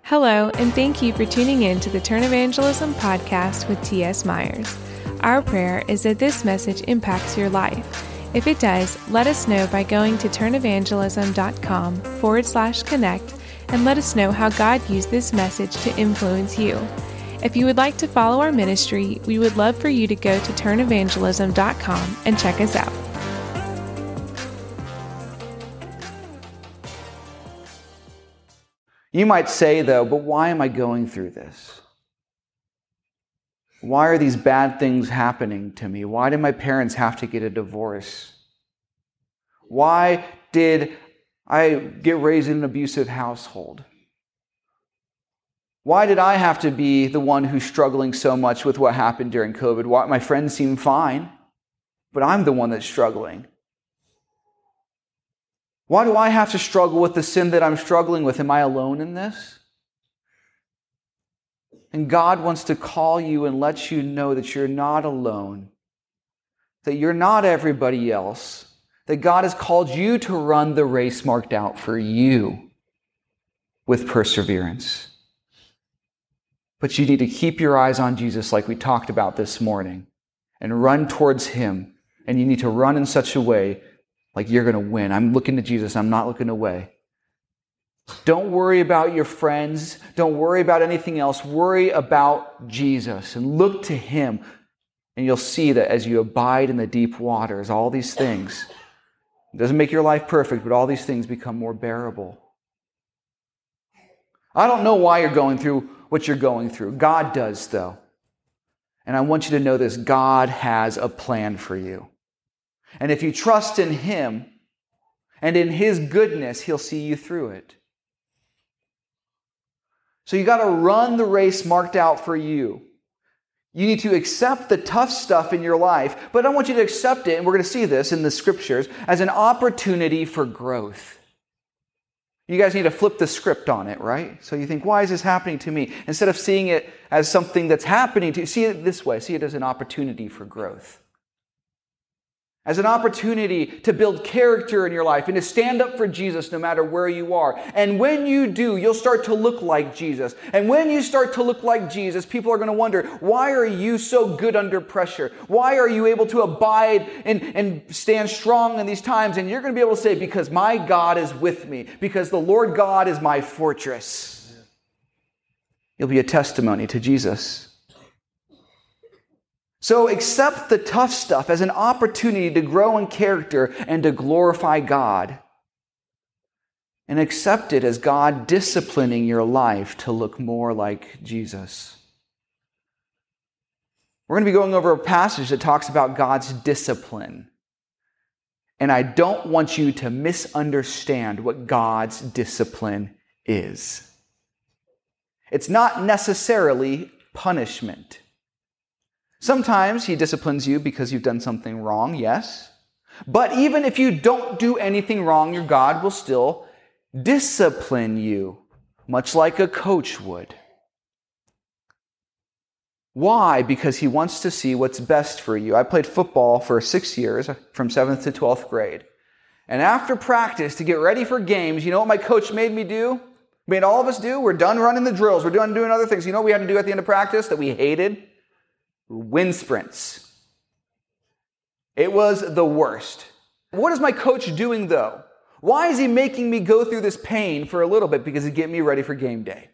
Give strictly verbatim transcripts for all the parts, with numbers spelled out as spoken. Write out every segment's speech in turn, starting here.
Hello, and thank you for tuning in to the Turn Evangelism podcast with T S. Myers. Our prayer is that this message impacts your life. If it does, let us know by going to turnevangelism.com forward slash connect and let us know how God used this message to influence you. If you would like to follow our ministry, we would love for you to go to turn evangelism dot com and check us out. You might say, though, but why am I going through this? Why are these bad things happening to me? Why did my parents have to get a divorce? Why did I get raised in an abusive household? Why did I have to be the one who's struggling so much with what happened during COVID? Why, my friends seem fine, but I'm the one that's struggling. Why do I have to struggle with the sin that I'm struggling with? Am I alone in this? And God wants to call you and let you know that you're not alone, that you're not everybody else, that God has called you to run the race marked out for you with perseverance. But you need to keep your eyes on Jesus like we talked about this morning and run towards Him. And you need to run in such a way like you're going to win. I'm looking to Jesus. I'm not looking away. Don't worry about your friends. Don't worry about anything else. Worry about Jesus and look to Him. And you'll see that as you abide in the deep waters, all these things, it doesn't make your life perfect, but all these things become more bearable. I don't know why you're going through what you're going through. God does, though. And I want you to know this. God has a plan for you. And if you trust in Him and in His goodness, He'll see you through it. So you got to run the race marked out for you. You need to accept the tough stuff in your life, but I want you to accept it, and we're going to see this in the scriptures, as an opportunity for growth. You guys need to flip the script on it, right? So you think, why is this happening to me? Instead of seeing it as something that's happening to you, see it this way. See it as an opportunity for growth. As an opportunity to build character in your life and to stand up for Jesus no matter where you are. And when you do, you'll start to look like Jesus. And when you start to look like Jesus, people are going to wonder, why are you so good under pressure? Why are you able to abide and, and stand strong in these times? And you're going to be able to say, because my God is with me. Because the Lord God is my fortress. You'll be a testimony to Jesus. So accept the tough stuff as an opportunity to grow in character and to glorify God. And accept it as God disciplining your life to look more like Jesus. We're going to be going over a passage that talks about God's discipline. And I don't want you to misunderstand what God's discipline is. It's not necessarily punishment. Sometimes He disciplines you because you've done something wrong, yes. But even if you don't do anything wrong, your God will still discipline you, much like a coach would. Why? Because He wants to see what's best for you. I played football for six years, from seventh to twelfth grade. And after practice, to get ready for games, you know what my coach made me do? Made all of us do? We're done running the drills. We're done doing other things. You know what we had to do at the end of practice that we hated? Wind sprints. It was the worst. What is my coach doing, though? Why is he making me go through this pain for a little bit? Because he's getting me ready for game day.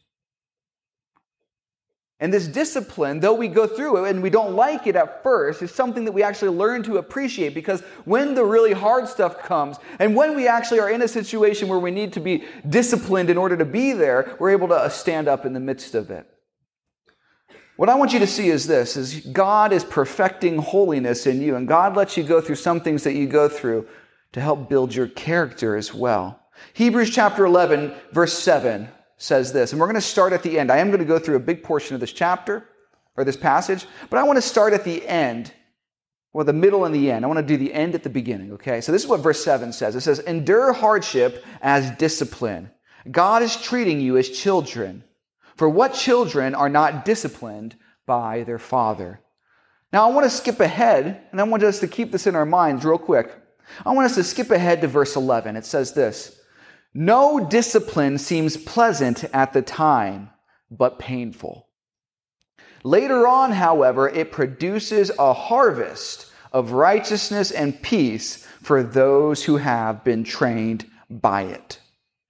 And this discipline, though we go through it and we don't like it at first, is something that we actually learn to appreciate, because when the really hard stuff comes and when we actually are in a situation where we need to be disciplined in order to be there, we're able to stand up in the midst of it. What I want you to see is this, is God is perfecting holiness in you, and God lets you go through some things that you go through to help build your character as well. Hebrews chapter eleven, verse seven says this, and we're going to start at the end. I am going to go through a big portion of this chapter, or this passage, but I want to start at the end, or the middle and the end. I want to do the end at the beginning, okay? So this is what verse seven says. It says, endure hardship as discipline. God is treating you as children. For what children are not disciplined by their father? Now I want to skip ahead, and I want us to keep this in our minds real quick. I want us to skip ahead to verse eleven. It says this, No discipline seems pleasant at the time, but painful. Later on, however, it produces a harvest of righteousness and peace for those who have been trained by it.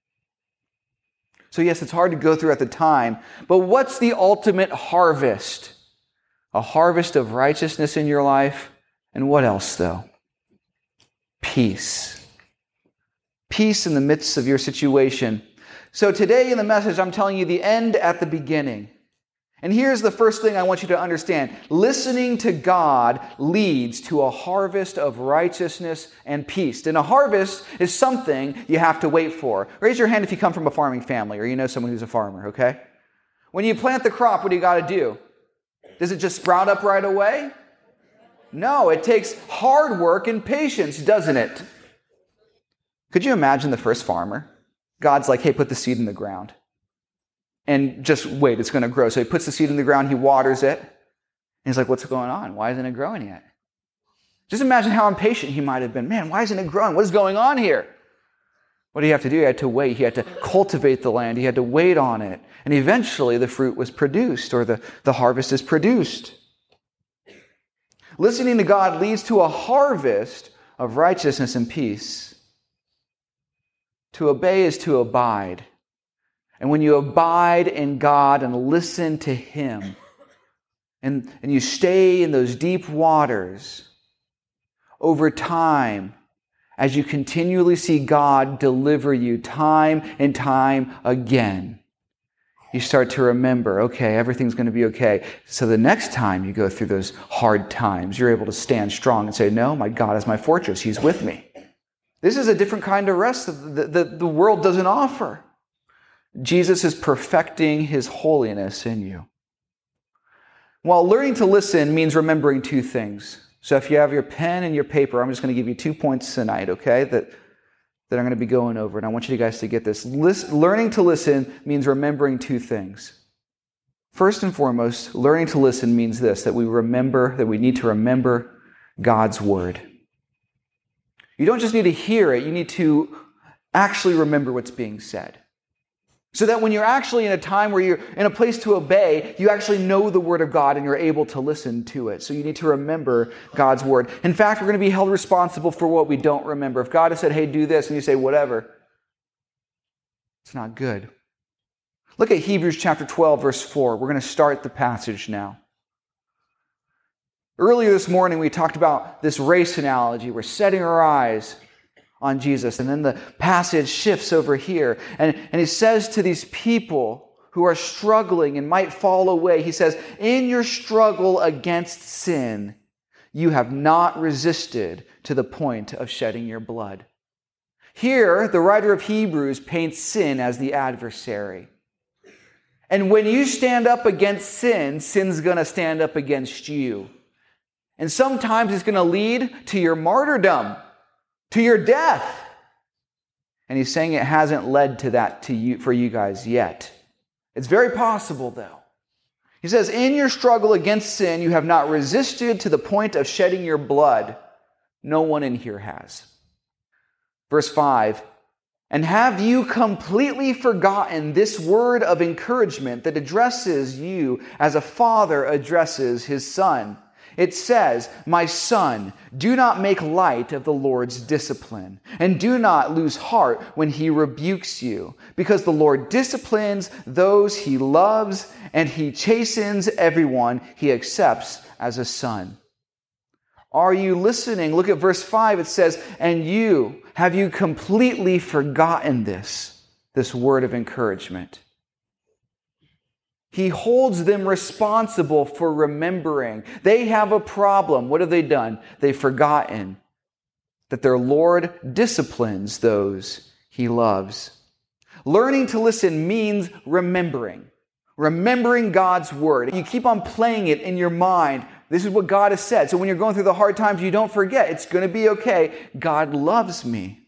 So yes, it's hard to go through at the time, but what's the ultimate harvest? A harvest of righteousness in your life. And what else, though? Peace. Peace in the midst of your situation. So today in the message, I'm telling you the end at the beginning. And here's the first thing I want you to understand. Listening to God leads to a harvest of righteousness and peace. And a harvest is something you have to wait for. Raise your hand if you come from a farming family or you know someone who's a farmer, okay? When you plant the crop, what do you got to do? Does it just sprout up right away? No, it takes hard work and patience, doesn't it? Could you imagine the first farmer? God's like, hey, put the seed in the ground. And just wait, it's going to grow. So he puts the seed in the ground, he waters it. And he's like, what's going on? Why isn't it growing yet? Just imagine how impatient he might have been. Man, why isn't it growing? What is going on here? What did he have to do? He had to wait. He had to cultivate the land. He had to wait on it. And eventually the fruit was produced, or the, the harvest is produced. Listening to God leads to a harvest of righteousness and peace. To obey is to abide. And when you abide in God and listen to Him, and, and you stay in those deep waters, over time, as you continually see God deliver you time and time again, you start to remember, okay, everything's going to be okay. So the next time you go through those hard times, you're able to stand strong and say, no, my God is my fortress. He's with me. This is a different kind of rest that the, the, the world doesn't offer. Jesus is perfecting His holiness in you. While learning to listen means remembering two things. So if you have your pen and your paper, I'm just going to give you two points tonight, okay, that, that I'm going to be going over. And I want you guys to get this. Listen, learning to listen means remembering two things. First and foremost, learning to listen means this, that we remember, that we need to remember God's Word. You don't just need to hear it, you need to actually remember what's being said. So that when you're actually in a time where you're in a place to obey, you actually know the Word of God and you're able to listen to it. So you need to remember God's Word. In fact, we're going to be held responsible for what we don't remember. If God has said, hey, do this, and you say, whatever, it's not good. Look at Hebrews chapter twelve, verse four. We're going to start the passage now. Earlier this morning, we talked about this race analogy. We're setting our eyes on Jesus. And then the passage shifts over here. And, and he says to these people who are struggling and might fall away, he says, in your struggle against sin, you have not resisted to the point of shedding your blood. Here, the writer of Hebrews paints sin as the adversary. And when you stand up against sin, sin's going to stand up against you. And sometimes it's going to lead to your martyrdom, to your death. And he's saying it hasn't led to that to you for you guys yet. It's very possible, though. He says, in your struggle against sin, you have not resisted to the point of shedding your blood. No one in here has. Verse five, and have you completely forgotten this word of encouragement that addresses you as a father addresses his son? It says, my son, do not make light of the Lord's discipline, and do not lose heart when He rebukes you, because the Lord disciplines those He loves, and He chastens everyone He accepts as a son. Are you listening? Look at verse five. It says, and you, have you completely forgotten this, this word of encouragement? He holds them responsible for remembering. They have a problem. What have they done? They've forgotten that their Lord disciplines those He loves. Learning to listen means remembering. Remembering God's Word. You keep on playing it in your mind. This is what God has said. So when you're going through the hard times, you don't forget. It's going to be okay. God loves me.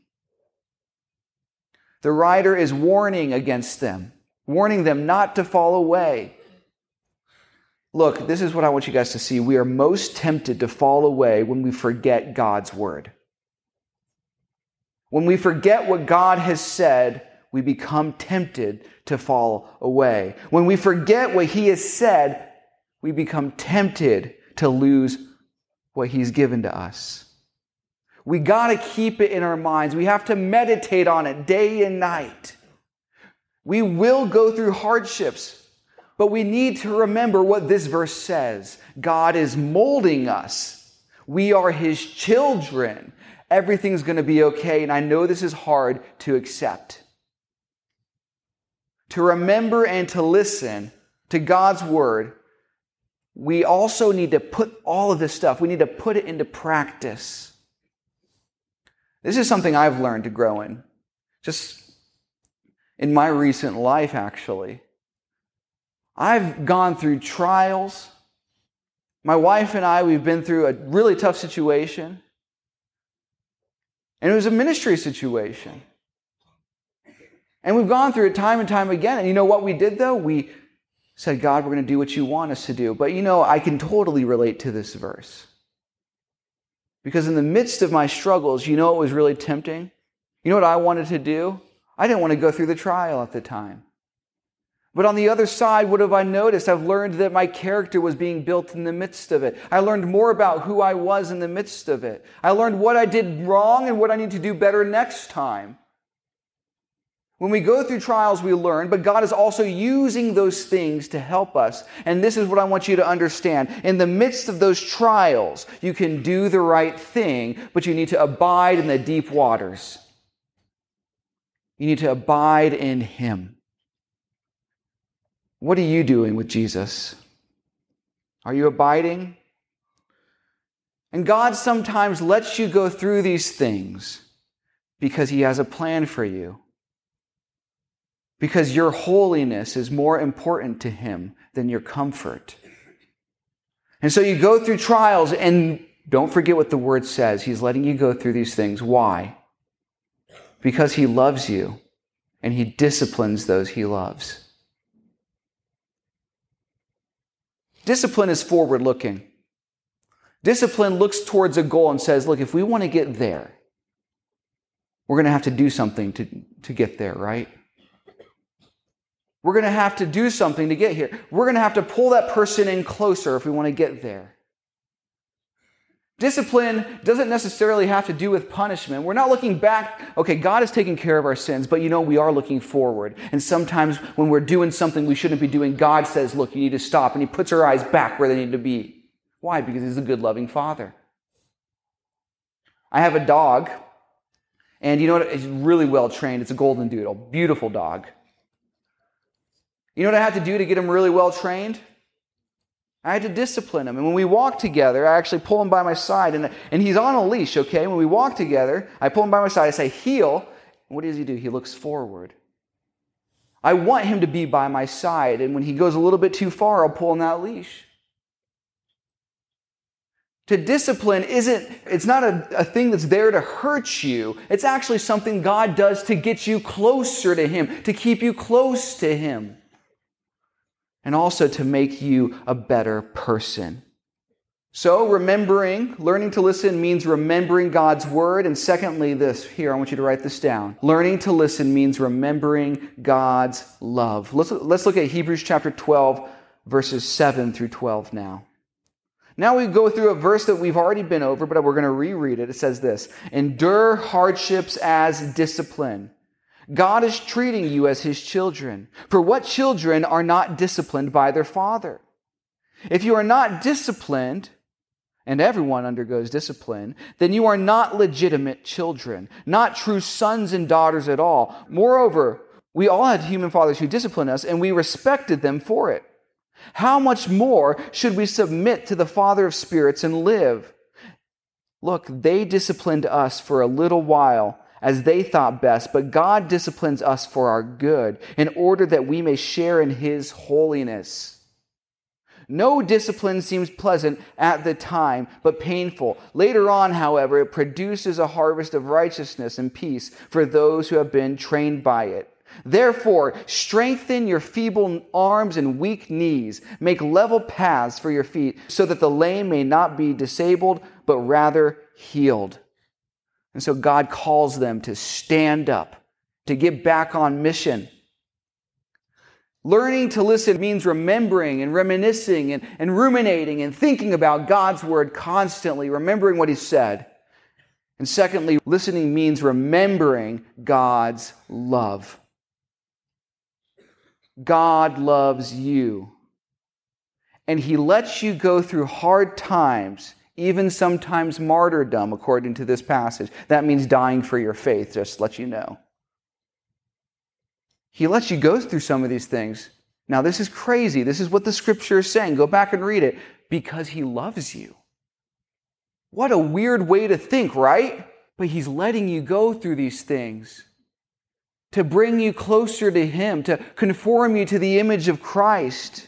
The writer is warning against them. Warning them not to fall away. Look, this is what I want you guys to see. We are most tempted to fall away when we forget God's Word. When we forget what God has said, we become tempted to fall away. When we forget what He has said, we become tempted to lose what He's given to us. We got to keep it in our minds. We have to meditate on it day and night. We will go through hardships, but we need to remember what this verse says. God is molding us. We are His children. Everything's going to be okay, and I know this is hard to accept. To remember and to listen to God's Word, we also need to put all of this stuff, we need to put it into practice. This is something I've learned to grow in. Just in my recent life, actually. I've gone through trials. My wife and I, we've been through a really tough situation. And it was a ministry situation. And we've gone through it time and time again. And you know what we did, though? We said, God, we're going to do what you want us to do. But you know, I can totally relate to this verse. Because in the midst of my struggles, you know what was really tempting? You know what I wanted to do? I didn't want to go through the trial at the time. But on the other side, what have I noticed? I've learned that my character was being built in the midst of it. I learned more about who I was in the midst of it. I learned what I did wrong and what I need to do better next time. When we go through trials, we learn, but God is also using those things to help us. And this is what I want you to understand. In the midst of those trials, you can do the right thing, but you need to abide in the deep waters. You need to abide in Him. What are you doing with Jesus? Are you abiding? And God sometimes lets you go through these things because He has a plan for you. Because your holiness is more important to Him than your comfort. And so you go through trials, and don't forget what the Word says. He's letting you go through these things. Why? Because He loves you, and He disciplines those He loves. Discipline is forward-looking. Discipline looks towards a goal and says, look, if we want to get there, we're going to have to do something to, to get there, right? We're going to have to do something to get here. We're going to have to pull that person in closer if we want to get there. Discipline doesn't necessarily have to do with punishment. We're not looking back. Okay, God is taking care of our sins, but you know, we are looking forward. And sometimes when we're doing something we shouldn't be doing, God says, look, you need to stop. And He puts our eyes back where they need to be. Why? Because He's a good, loving Father. I have a dog, and you know what? He's really well trained. It's a golden doodle. Beautiful dog. You know what I had to do to get him really well trained? I had to discipline him. And when we walk together, I actually pull him by my side. And, and he's on a leash, okay? When we walk together, I pull him by my side. I say, heel. And what does he do? He looks forward. I want him to be by my side. And when he goes a little bit too far, I'll pull on that leash. To discipline isn't, it's not a, a thing that's there to hurt you. It's actually something God does to get you closer to Him, to keep you close to Him. And also to make you a better person. So remembering, learning to listen means remembering God's Word. And secondly, this, here, I want you to write this down. Learning to listen means remembering God's love. Let's, let's look at Hebrews chapter twelve, verses seven through twelve now. Now we go through a verse that we've already been over, but we're going to reread it. It says this, endure hardships as discipline. God is treating you as His children. For what children are not disciplined by their father? If you are not disciplined, and everyone undergoes discipline, then you are not legitimate children, not true sons and daughters at all. Moreover, we all had human fathers who disciplined us, and we respected them for it. How much more should we submit to the Father of spirits and live? Look, they disciplined us for a little while, as they thought best, but God disciplines us for our good, in order that we may share in His holiness. No discipline seems pleasant at the time, but painful. Later on, however, it produces a harvest of righteousness and peace for those who have been trained by it. Therefore, strengthen your feeble arms and weak knees. Make level paths for your feet, so that the lame may not be disabled, but rather healed. And so God calls them to stand up, to get back on mission. Learning to listen means remembering and reminiscing and, and ruminating and thinking about God's word constantly, remembering what he said. And secondly, listening means remembering God's love. God loves you. And he lets you go through hard times, even sometimes martyrdom, according to this passage. That means dying for your faith, just to let you know. He lets you go through some of these things. Now, this is crazy. This is what the scripture is saying. Go back and read it. Because he loves you. What a weird way to think, right? But he's letting you go through these things to bring you closer to him, to conform you to the image of Christ.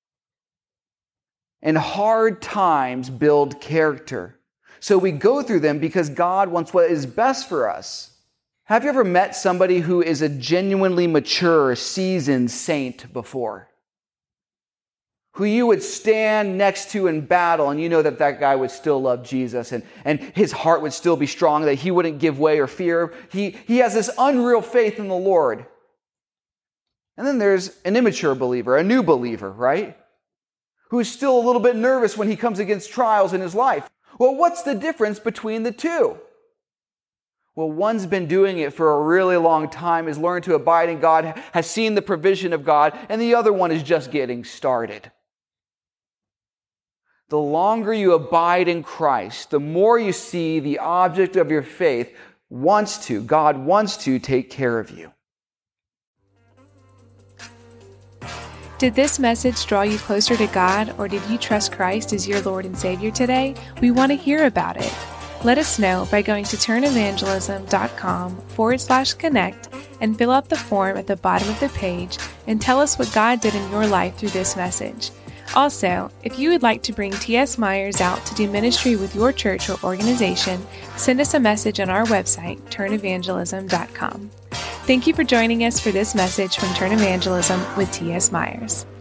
And hard times build character. So we go through them because God wants what is best for us. Have you ever met somebody who is a genuinely mature, seasoned saint before? Who you would stand next to in battle and you know that that guy would still love Jesus and, and his heart would still be strong, that he wouldn't give way or fear. He, he has this unreal faith in the Lord. And then there's an immature believer, a new believer, right? Who is still a little bit nervous when he comes against trials in his life. Well, what's the difference between the two? Well, one's been doing it for a really long time, has learned to abide in God, has seen the provision of God, and the other one is just getting started. The longer you abide in Christ, the more you see the object of your faith wants to, God wants to take care of you. Did this message draw you closer to God, or did you trust Christ as your Lord and Savior today? We want to hear about it. Let us know by going to turnevangelism.com forward slash connect and fill out the form at the bottom of the page and tell us what God did in your life through this message. Also, if you would like to bring T S Myers out to do ministry with your church or organization, send us a message on our website, turn evangelism dot com. Thank you for joining us for this message from Turn Evangelism with T S Myers.